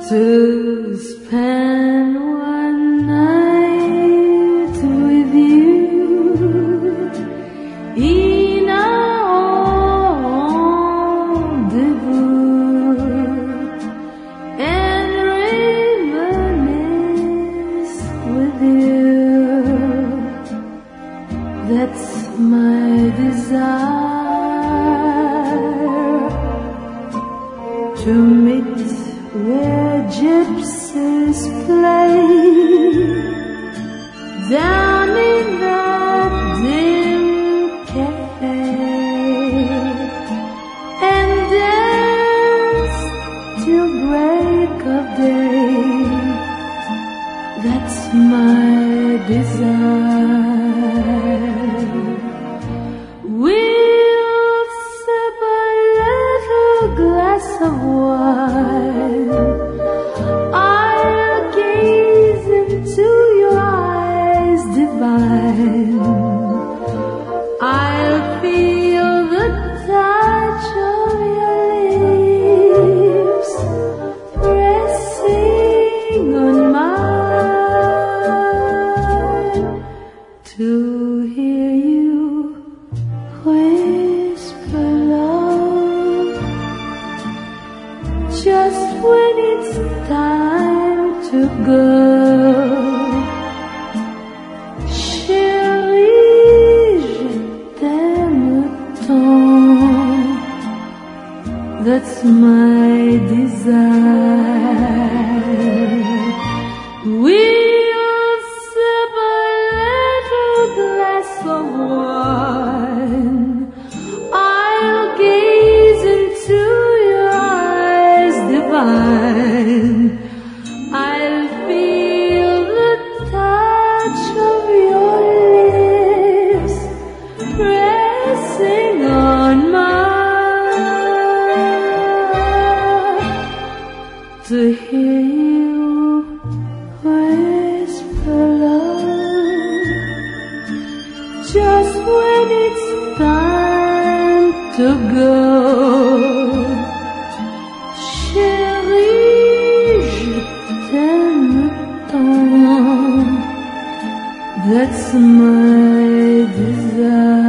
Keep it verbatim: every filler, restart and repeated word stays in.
to spend one night with you in our rendezvous and reminisce with you. That's my desire, to meet where gypsies play, down in that dim cafe, and dance till break of day. That's my desire. We'll sip a little glass of wine. I'll gaze into your eyes divine. I'll feel the touch of your lips pressing on mine, to hear you whisper love just when it's time to go. Chérie, je t'aime tant. That's my desire. We'll sip a little glass of wine. I'll gaze into your eyes divine. I'll feel the touch of your lips pressing on mine, to hear you whisper love just when it's time to go. Chérie, je t'aime tant. That's my desire.